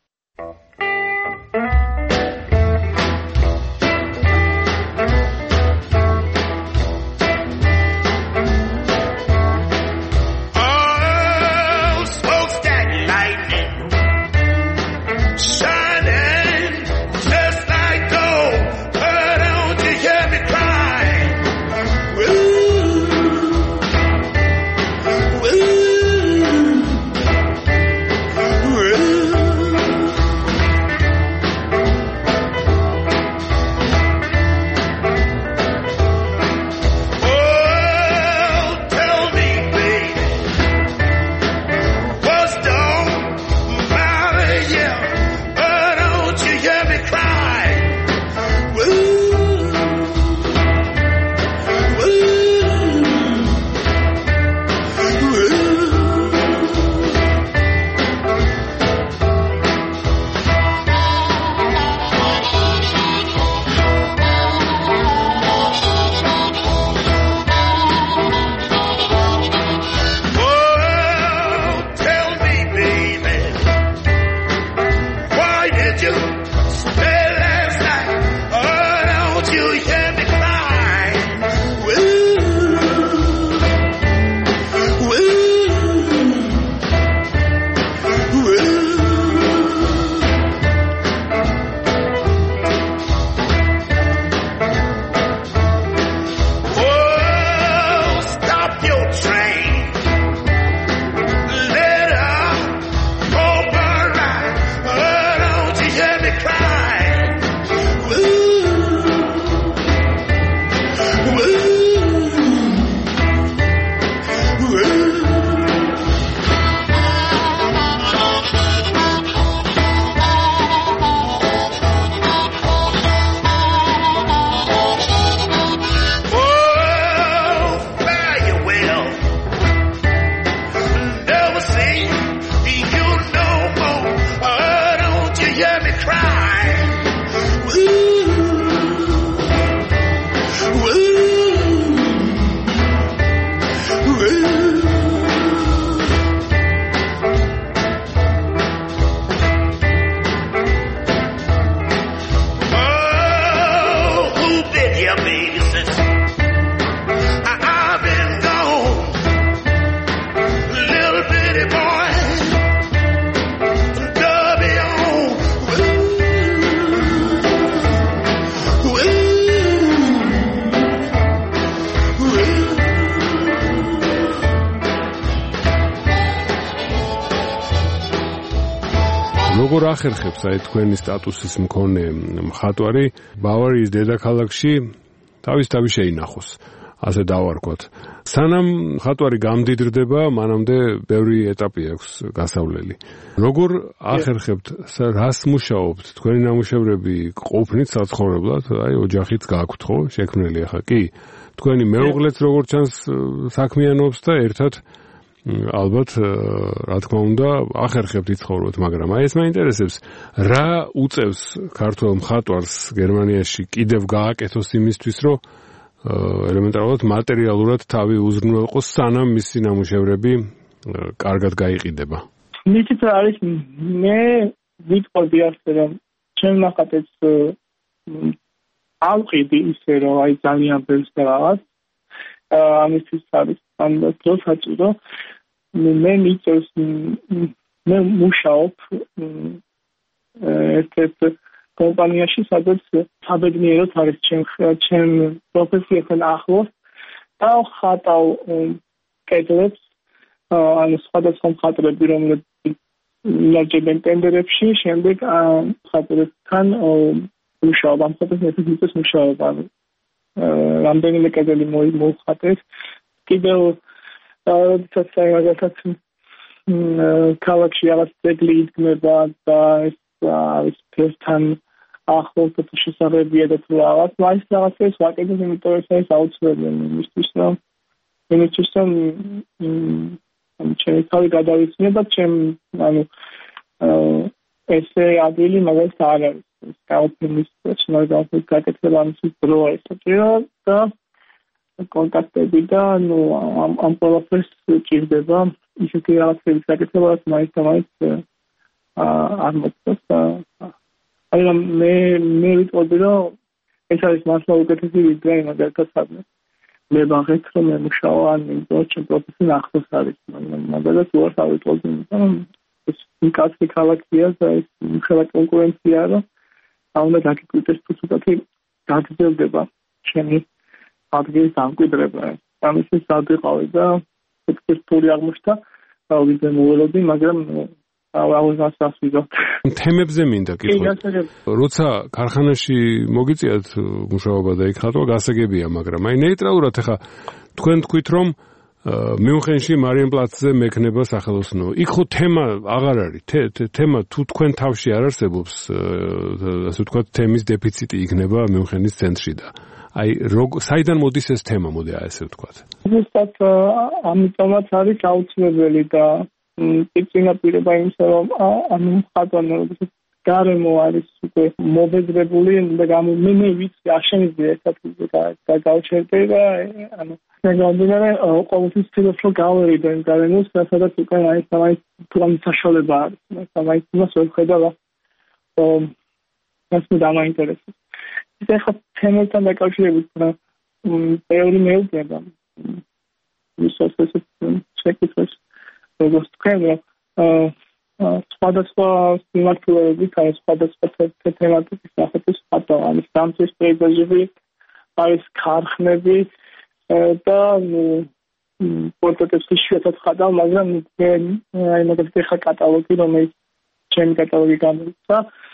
როგორ ახერხებს აი თქვენი სტატუსის მქონე მხატვარი ბავარიის დედაქალაქში თავის თავი შეინახოს, ასე დავარქვათ. სანამ მხატვარი გამდიდრდება, მანამდე ბევრი ეტაპი აქვს გასავლელი. როგორ ახერხებთ, რას მუშაობთ? თქვენი ნამუშევრები ყოფნით საცხოვრებლად, აი ოჯახიც გააქვთ ხო, შექმნილი ახლა კი? თქვენი მეუღლეც როგორც ჩანს საქმიანობს და ერთად ალბათ რა თქმა უნდა ახერხებთ იცხოვროთ, მაგრამ აი ეს მაინტერესებს, რა უწევს ქართველ მხატვარს გერმანიაში კიდევ გააკეთოს იმისთვის, რომ ელემენტარულად მატერიალურად თავი უზრუნველყოს, სანამ მისი ნამუშევრები კარგად გაიყიდება. მითით არის მე ვიტყოდი ასე რომ ჩემ ნახატებს ალყიდი ისე რომ აი ძალიან ბევრს რაღაც ამისთვის არის ამ დროს საჭირო მე მიწევს მე მუშაობ ერთ-ერთ კომპანიაში, სადაც საბედნიეროდ არის ჩემ ჩემ პროფესიასთან ახლოს და ხატავ კედლებს ანუ სხვადასხვა მხატვრები, რომლებიც იმარჯვებენ ტენდერებში, შემდეგ მხატვრებთან მუშაობ, ამ პროფესიასთან მიწევს მუშაობა. რამდენიმე კედელი მოიხატეს. კიდევ როდესაც მაგალითად ქალაქში რაღაც ძეგლი იდგმება და ეს არის ფერთან ახლოს და შესაძლებელია და თუ რაღაც მაინც რაღაცას ვაკეთებ, იმიტომ რომ ეს აუცილებელი იმისთვის, რომ იმისთვის რომ ამ ჩემი თავი გადავიცნებ და ჩემ ანუ ესე ადვილი მაგალითად არ არის. გაუფრთხილების შემოგვიყვება გაკეთება ამის დრო ესაჭირო და კონტაქტები და ნუ ამ ამ პროფესს ჭირდება ისეთი რაღაცების გაკეთება, რაც მაინც და მაინც არ მოწონს. აი მე მე ვიტყოდი რომ ეს არის მართლა უკეთესი ვიდრე მაგალითად სადმე მე ბაღეთ რომ მე მუშაობ ან იმიტომ ჩემ პროფესიას ახლოს არის, მაგალითად უარს არ ვიტყოდი, რომ ეს კაცი ქალაქია და ეს ხელა კონკურენცია რომ უნდა დაგიკვირდეს თუ ცოტათი გაგრძელდება ჩემი ადგილის დამკვიდრება. ამის სადიყავი და ექსპერტული აღმოჩნდა ვიდრე მოველოდი, მაგრამ აუზას ასვიდოთ. თემებზე მინდა კითხოთ. როცა ქარხანაში მოგიწიათ მუშაობა და იქ ხატვა გასაგებია, მაგრამ აი ნეიტრალურად ახლა თქვენ თქვით რომ მიუნხენში მარიენპლაცზე მექნება სახელოსნო. იქ ხო თემა აღარ არის. თემა თუ თქვენ თავში არ არსებობს, ასე ვთქვათ, თემის დეფიციტი იქნება მიუნხენის ცენტრში და აი საიდან მოდის ეს თემა, მოდი აი ესე ვთქვათ. ზუსტად ამიტომაც არის აუცილებელი და წინაპირება იმისა, რომ ანუ ხატვანი როდესაც გარემო არის უკვე მობეზრებული და გამო მე მე ვიცი არ შემიძლია ესეთი და გავჩერდე და ანუ მეგობრებია ყოველთვის ცდილობს რომ გავერიდო იმ გარემოს, სადაც უკვე აი სამაის თუ ამ საშუალება არის. სამაის მას ვხედავ ეს მე დამაინტერესებს. ეს ახლა თემასთან დაკავშირებით ბევრი მეუბნება ვისაც ესეთ შეკითხვას როგორც თქვენ სხვადასხვა სიმართლეებით არის სხვადასხვა თემატიკის სახეთის ხატვა, არის დამცვის პეიზაჟები, არის ქარხნები და პორტრეტებს იშვიათად ხატავ, მაგრამ აი მაგალითად ხა კატალოგი, რომელიც ჩემი კატალოგი გამოიცა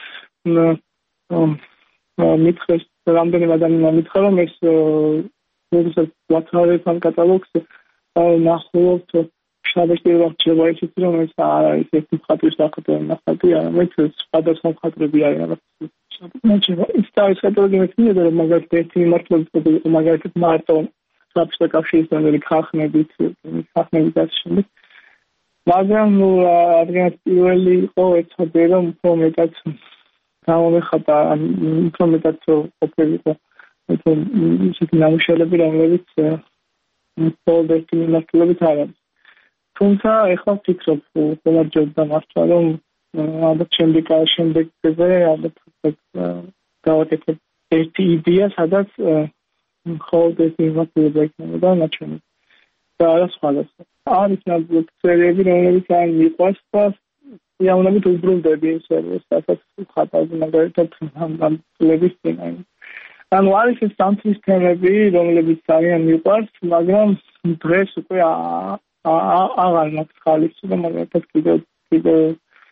მითხრეს რამდენიმე ადამიანმა მითხრა რომ ეს როდესაც ვაცარებ ამ კატალოგს ნახულობთ შაბეშტიება რჩება ისეთი რომ ეს არ არის ეს მხატვრის სახატვა ნახატი, არამედ სხვადასხვა მხატვრები არიან. შეიძლება ის თავის კატალოგი მეცნიერება რომ მაგალითად ერთი მიმართულებით მაგალითად მარტო საბჭოთა კავშირის დონელი ქარხნებით ქარხნებით ასე შემდეგ. მაგრამ ნუ რადგან პირველი იყო ეცოდე რომ უფრო მეტად გამომეხატა უფრო მეტად ყოფილიყო ისეთი ნამუშევრები, რომლებიც პოლიტიკურ მიმართულებით არ არის. თუმცა ეხლა ვფიქრობ გამარჯვება მართლა რომ ალბათ შემდეგ შემდეგზე ალბათ გავაკეთებ ერთი იდეა, სადაც მხოლოდ ეს მიმართულება იქნება ნაჩვენები და არა სხვადასხვა. არის ნამდვილად სერიები, რომლებიც არ მიყვარს და იავნებით უბრუნდები იმ სერიას, სადაც ხატავდი მაგალითად ამ წლების წინ. ანუ არის ეს დამცვის თემები, რომლებიც ძალიან მიყვარს, მაგრამ დღეს უკვე აღარ მაქვს ხალისი და მაგალითად კიდევ კიდევ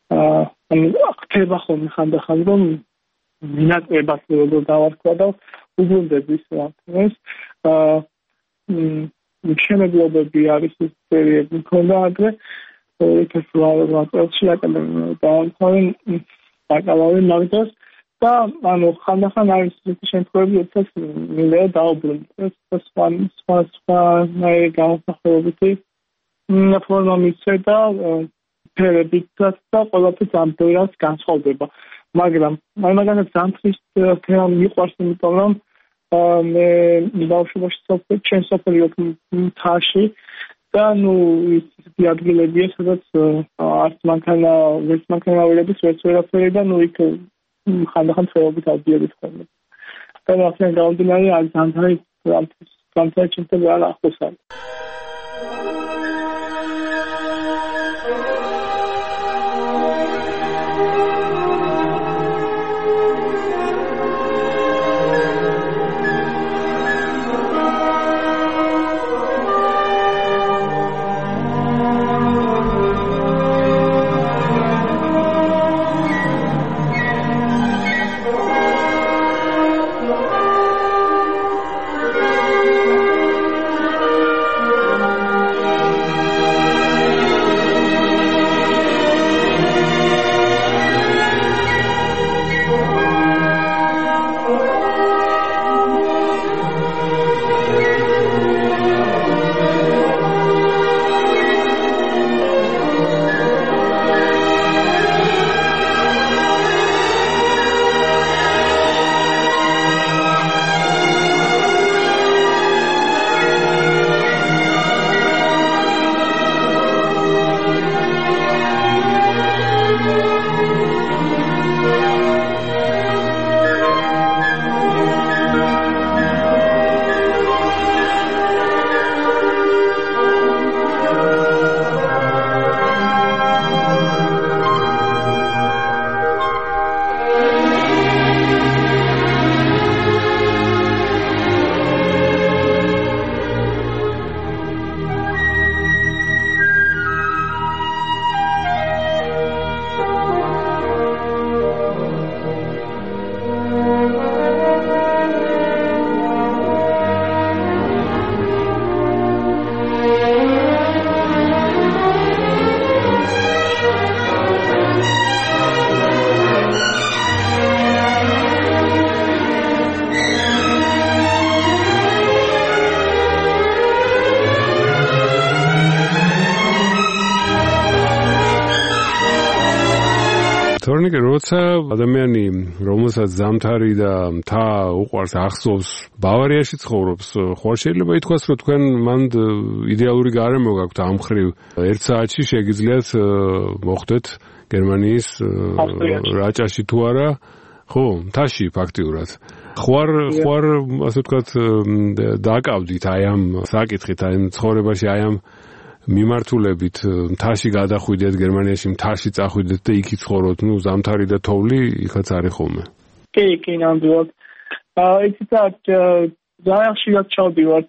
ანუ ხდება ხოლმე ხანდახან რომ მინაკვებას როგორ დავარქვა და უბრუნდები ის ეს აა მშენებლობები არის ის სერიები მქონდა ადრე ეს ვაროჩი აკადემია დაამთავრე ბაკალავრი მაგდროს და ანუ ხანდახან არის ისეთი შემთხვევები როდესაც მინდა დაუბრუნდეს ეს სხვა სხვა სხვა გამოსახულობითი ფორმა მიცე და ფერებითაც და ყველაფერს ამ დროას განსხვავდება მაგრამ აი მაგალითად ზამთრის თემა მიყვარს იმიტომ რომ მე ბავშვობაში სოფელ ჩემს სოფელი მთაში და ნუ ის ადგილებია სადაც არც მანქანა ვერც მანქანაველების ვერც ვერაფერი და ნუ იქ ხანდახან ცხოვრობით ავდიებით ხოლმე და ახლა გამომდინარე არ ზამთარი ზამთარი ჩემთან არ ახლოს არის თორნიკე როცა ადამიანი რომელსაც ზამთარი და მთა უყვარს ახსოვს ბავარიაში ცხოვრობს ხوار შეიძლება ითქვას რომ თქვენ მანდ იდეალური გარემო გაქვთ ამ ხრივ ერთ საათში შეგიძლიათ მოხვდეთ გერმანიის რაჭაში თუ არა ხო მთაში ფაქტიურად ხوار ხوار ასე ვთქვათ დააკავდით აი ამ საკითხით აი ცხოვრებაში აი ამ მიმართულებით მთაში გადახვიდეთ გერმანიაში მთაში წახვიდეთ და იქ იცხოვროთ ნუ ზამთარი და თოვლი იქაც არის ხოლმე კი კი ნამდვილად აა იცით ზაიახშიაც ჩავდივართ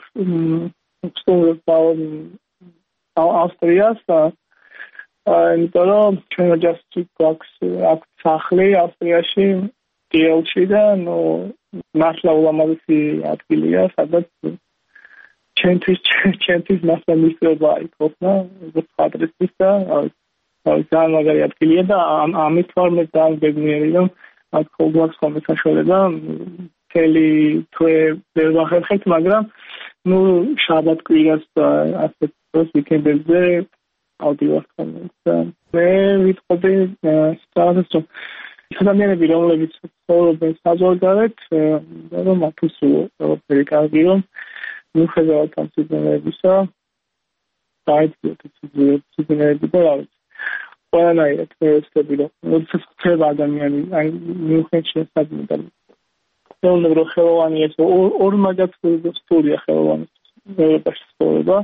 სწორედ ავსტრიას და იმიტომ რომ ჩვენ ჯასტი გვაქვს აქ სახლი ავსტრიაში კიელში და ნუ მართლა ულამაზესი ადგილია სადაც ჩემთვის ჩემთვის მასა მისწრება იქნა ეს ადრესის და ძალიან მაგარი ადგილია და ამით ვარ მე ძალიან ბედნიერი რომ აქ გვაქვს ხოლმე საშუალება თელი თვე ვერ ვახერხეთ მაგრამ ნუ შაბათ კვირას და ასე დროს ვიკენდებზე ავდივართ ხოლმე და მე ვიტყოდი სწორად რომ ადამიანები რომლებიც ცხოვრობენ საზღვარგარეთ რომ აქ ისულო ყველაფერი კარგი რომ მიუხედავად ამ სიზონებისა დაიწყეთ სიზონები და რა ვიცი ყველანაირად მეცდები რომ როდესაც ხდება ადამიანი აი მიუხედავად შესაძლებლობიდან ეუბნებრო ხელოვანი ეს ორ მაგათ სტუდია ხელოვანი ევროპაში ცხოვრება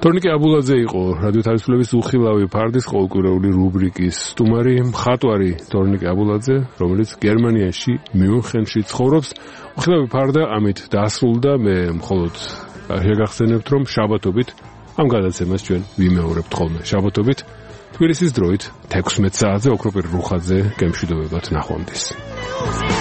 თორნიკე აბულაძე იყო რადიო თავისუფლების უხილავი ფარდის ყოველკვირეული რუბრიკის სტუმარი, მხატვარი თორნიკე აბულაძე, რომელიც გერმანიაში მიუნხენში ცხოვრობს. უხილავი ფარდა ამით დასრულდა. მე მხოლოდ შეგახსენებთ, რომ შაბათობით ამ გადაცემას ჩვენ ვიმეორებთ ხოლმე. შაბათობით თბილისის დროით თექვსმეტ საათზე ოქროპირ რუხაძე გემშვიდობებათ ნახვამდის.